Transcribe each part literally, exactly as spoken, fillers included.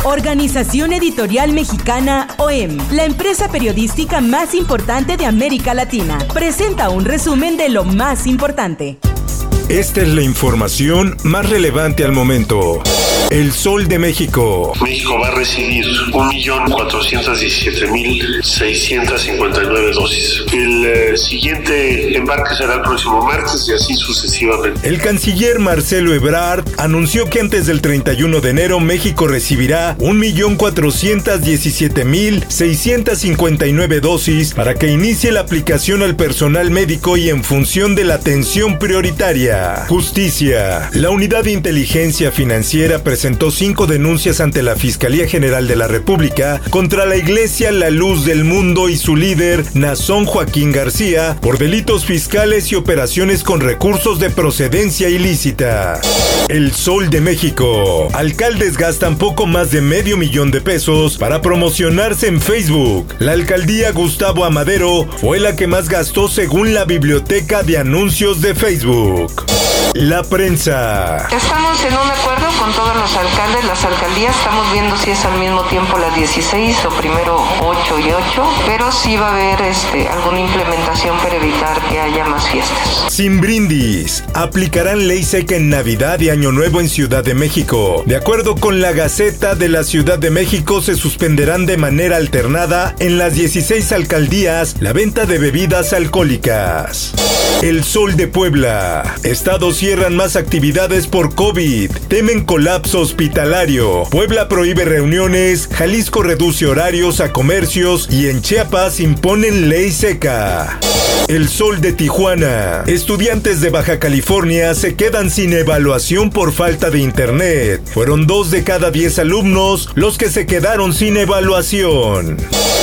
Organización Editorial Mexicana O E M, la empresa periodística más importante de América Latina, presenta un resumen de lo más importante. Esta es la información más relevante al momento. El Sol de México. México va a recibir un millón cuatrocientos diecisiete mil seiscientos cincuenta y nueve dosis. El eh, siguiente embarque será el próximo martes y así sucesivamente. El canciller Marcelo Ebrard anunció que antes del treinta y uno de enero México recibirá un millón cuatrocientos diecisiete mil seiscientos cincuenta y nueve dosis para que inicie la aplicación al personal médico y en función de la atención prioritaria. Justicia. La Unidad de Inteligencia Financiera presentó cinco denuncias ante la Fiscalía General de la República contra la Iglesia La Luz del Mundo y su líder, Nazón Joaquín García, por delitos fiscales y operaciones con recursos de procedencia ilícita. El Sol de México. Alcaldes gastan poco más de medio millón de pesos para promocionarse en Facebook. La alcaldía Gustavo Amadero fue la que más gastó según la biblioteca de anuncios de Facebook. La prensa. Estamos en un acuerdo con todos los alcaldes, las alcaldías, estamos viendo si es al mismo tiempo las dieciséis o primero ocho y ocho, pero sí va a haber este, alguna implementación para evitar que haya más fiestas. Sin brindis, aplicarán ley seca en Navidad y Año Nuevo en Ciudad de México. De acuerdo con la Gaceta de la Ciudad de México, se suspenderán de manera alternada en las dieciséis alcaldías la venta de bebidas alcohólicas. El Sol de Puebla. Estados cierran más actividades por COVID. Temen colapso hospitalario. Puebla prohíbe reuniones. Jalisco reduce horarios a comercios. Y en Chiapas imponen ley seca. El Sol de Tijuana. Estudiantes de Baja California se quedan sin evaluación por falta de internet. Fueron dos de cada diez alumnos los que se quedaron sin evaluación.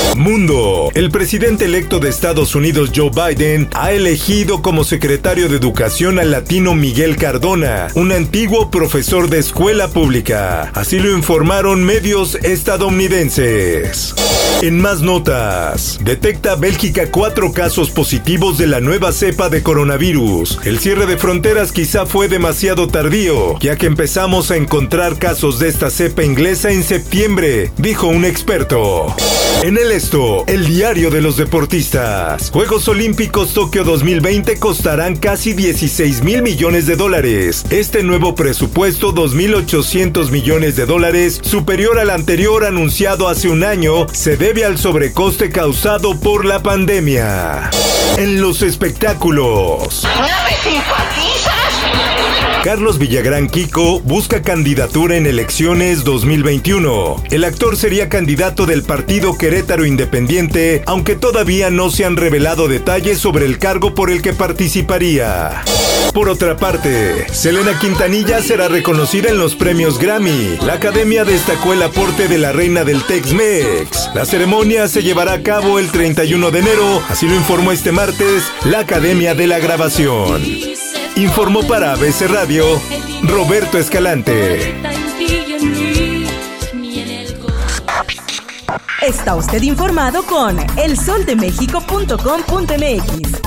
Mundo. El presidente electo de Estados Unidos, Joe Biden, ha elegido como secretario de Educación al latino Miguel Cardona, un antiguo profesor de escuela pública. Así lo informaron medios estadounidenses. En más notas, detecta Bélgica cuatro casos positivos de la nueva cepa de coronavirus. El cierre de fronteras quizá fue demasiado tardío, ya que empezamos a encontrar casos de esta cepa inglesa en septiembre, dijo un experto. En el esto, el diario de los deportistas. Juegos Olímpicos Tokio dos mil veinte costarán casi dieciséis mil millones de dólares. Este nuevo presupuesto, dos mil ochocientos millones de dólares, superior al anterior anunciado hace un año, se debe al sobrecoste causado por la pandemia. En los espectáculos. ¡No me simpatizas! Carlos Villagrán Kiko busca candidatura en elecciones dos mil veintiuno. El actor sería candidato del partido Querétaro Independiente, aunque todavía no se han revelado detalles sobre el cargo por el que participaría. Por otra parte, Selena Quintanilla será reconocida en los premios Grammy. La academia destacó el aporte de la reina del Tex-Mex. La ceremonia se llevará a cabo el treinta y uno de enero, así lo informó este martes la Academia de la Grabación. Informó para A B C Radio, Roberto Escalante. Está usted informado con el sol de méxico punto com punto m x.